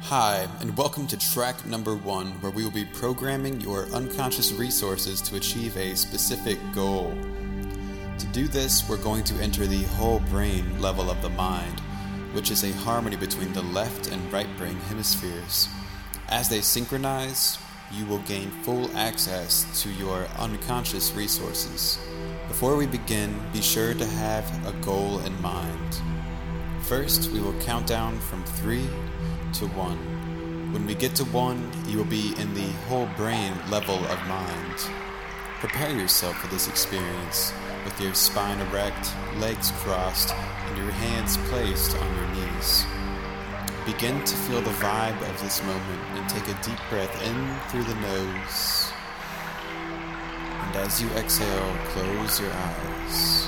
Hi, and welcome to track number 1, where we will be programming your unconscious resources to achieve a specific goal. To do this, we're going to enter the whole brain level of the mind, which is a harmony between the left and right brain hemispheres. As they synchronize, you will gain full access to your unconscious resources. Before we begin, be sure to have a goal in mind. First, we will count down from 3 to 1. When we get to 1, you will be in the whole brain level of mind. Prepare yourself for this experience with your spine erect, legs crossed, and your hands placed on your knees. Begin to feel the vibe of this moment and take a deep breath in through the nose. And as you exhale, close your eyes.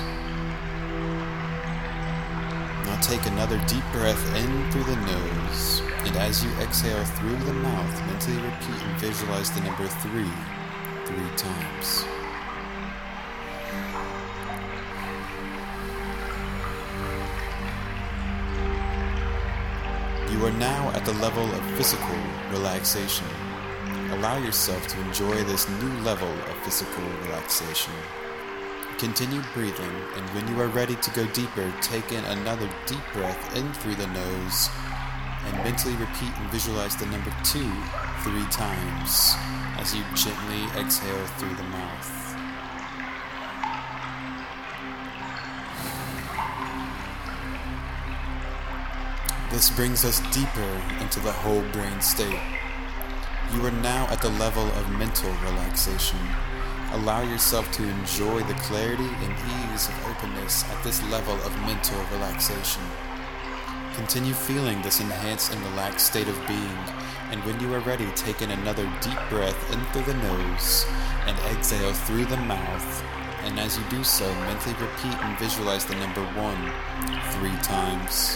Now take another deep breath in through the nose, and as you exhale through the mouth, mentally repeat and visualize the number 3 times. You are now at the level of physical relaxation. Allow yourself to enjoy this new level of physical relaxation. Continue breathing, and when you are ready to go deeper, take in another deep breath in through the nose, and mentally repeat and visualize the number 2 3 times as you gently exhale through the mouth. This brings us deeper into the whole brain state. You are now at the level of mental relaxation. Allow yourself to enjoy the clarity and ease of openness at this level of mental relaxation. Continue feeling this enhanced and relaxed state of being, and when you are ready, take in another deep breath in through the nose and exhale through the mouth. And as you do so, mentally repeat and visualize the number 1 3 times.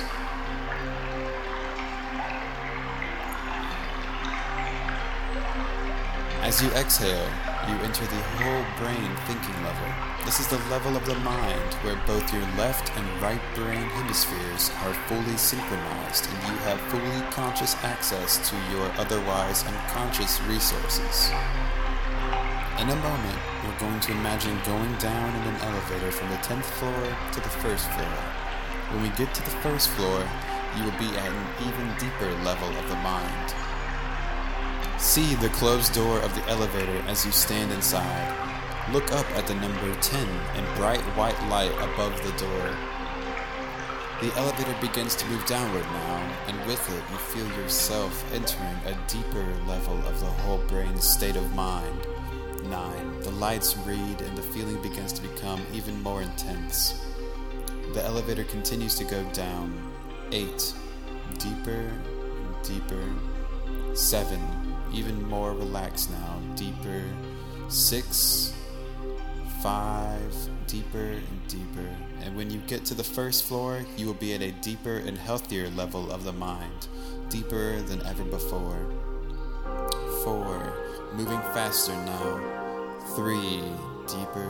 As you exhale, you enter the whole brain thinking level. This is the level of the mind where both your left and right brain hemispheres are fully synchronized and you have fully conscious access to your otherwise unconscious resources. In a moment, we're going to imagine going down in an elevator from the 10th floor to the 1st floor. When we get to the 1st floor, you will be at an even deeper level of the mind. See the closed door of the elevator as you stand inside. Look up at the number 10 and bright white light above the door. The elevator begins to move downward now, and with it you feel yourself entering a deeper level of the whole brain state of mind. 9. The lights read and the feeling begins to become even more intense. The elevator continues to go down. 8. Deeper and deeper. 7. Even more relaxed now, deeper. 6, 5, deeper and deeper. And when you get to the 1st floor, you will be at a deeper and healthier level of the mind, deeper than ever before. 4, moving faster now. 3, deeper.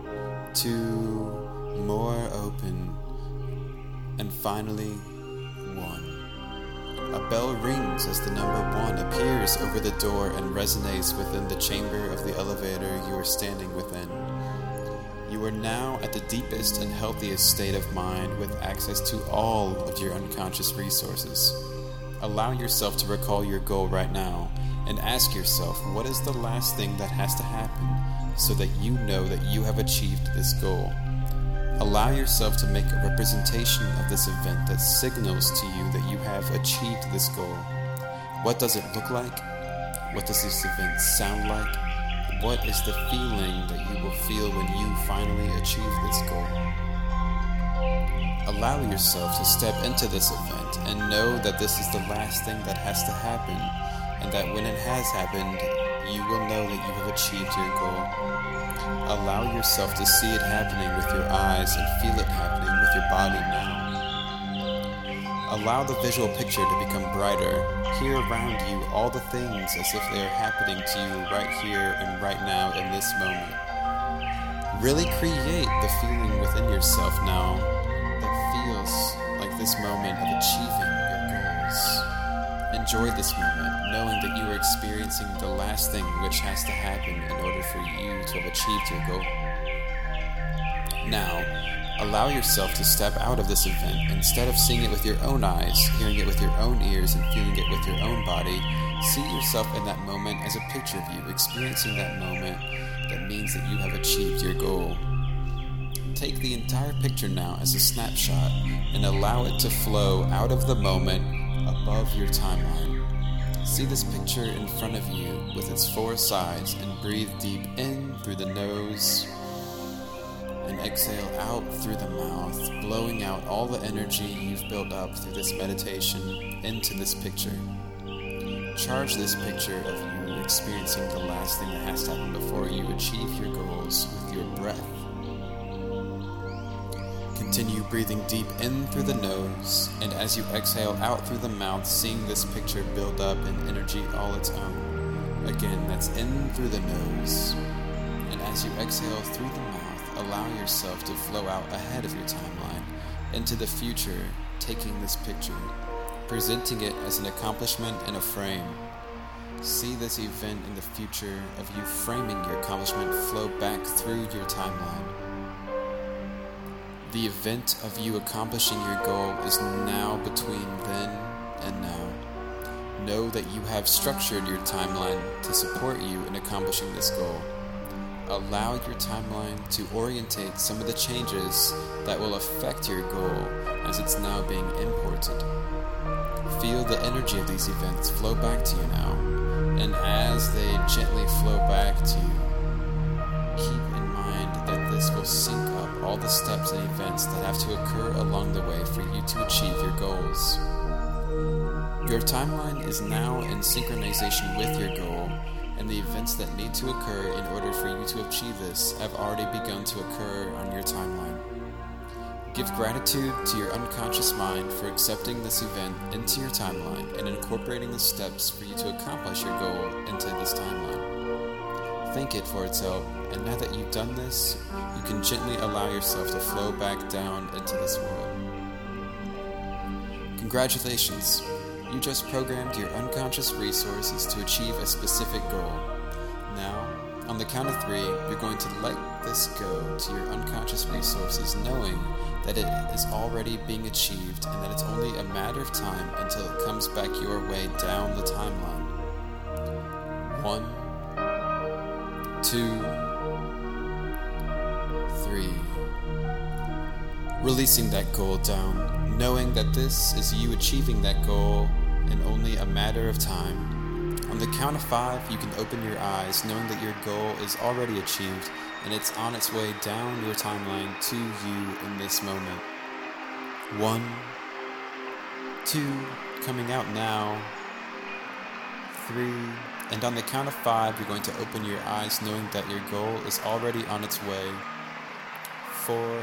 2, more open. And finally, 1. A bell rings as the number 1 appears over the door and resonates within the chamber of the elevator you are standing within. You are now at the deepest and healthiest state of mind with access to all of your unconscious resources. Allow yourself to recall your goal right now and ask yourself, what is the last thing that has to happen so that you know that you have achieved this goal? Allow yourself to make a representation of this event that signals to you that you have achieved this goal. What does it look like? What does this event sound like? What is the feeling that you will feel when you finally achieve this goal? Allow yourself to step into this event and know that this is the last thing that has to happen, and that when it has happened, you will know that you have achieved your goal. Allow yourself to see it happening with your eyes and feel it happening with your body now. Allow the visual picture to become brighter. Hear around you all the things as if they are happening to you right here and right now in this moment. Really create the feeling within yourself now that feels like this moment of achieving your goals. And Enjoy this moment, knowing that you are experiencing the last thing which has to happen in order for you to have achieved your goal. Now, allow yourself to step out of this event. Instead of seeing it with your own eyes, hearing it with your own ears, and feeling it with your own body, see yourself in that moment as a picture of you, experiencing that moment that means that you have achieved your goal. Take the entire picture now as a snapshot and allow it to flow out of the moment above your timeline. See this picture in front of you with its four sides and breathe deep in through the nose and exhale out through the mouth, blowing out all the energy you've built up through this meditation into this picture. Charge this picture of you experiencing the last thing that has to happen before you achieve your goals with your breath. Continue breathing deep in through the nose, and as you exhale out through the mouth, seeing this picture build up in energy all its own. Again, that's in through the nose, and as you exhale through the mouth, allow yourself to flow out ahead of your timeline into the future, taking this picture, presenting it as an accomplishment in a frame. See this event in the future of you framing your accomplishment flow back through your timeline. The event of you accomplishing your goal is now between then and now. Know that you have structured your timeline to support you in accomplishing this goal. Allow your timeline to orientate some of the changes that will affect your goal as it's now being imported. Feel the energy of these events flow back to you now, and as they gently flow back to you, keep in mind that this will sync up all the steps and events that have to occur along the way for you to achieve your goals. Your timeline is now in synchronization with your goal, and the events that need to occur in order for you to achieve this have already begun to occur on your timeline. Give gratitude to your unconscious mind for accepting this event into your timeline and incorporating the steps for you to accomplish your goal into this timeline. Thank it for its help, and now that you've done this, you can gently allow yourself to flow back down into this world. Congratulations! You just programmed your unconscious resources to achieve a specific goal. Now, on the count of 3, you're going to let this go to your unconscious resources, knowing that it is already being achieved and that it's only a matter of time until it comes back your way down the timeline. 1, 2, 3. Releasing that goal down, knowing that this is you achieving that goal in only a matter of time. On the count of 5, you can open your eyes, knowing that your goal is already achieved and it's on its way down your timeline to you in this moment. 1, 2, coming out now. 3, and on the count of 5, you're going to open your eyes, knowing that your goal is already on its way. 4,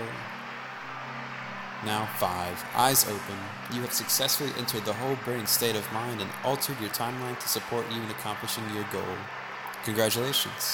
now 5. Eyes open. You have successfully entered the whole brain state of mind and altered your timeline to support you in accomplishing your goal. Congratulations.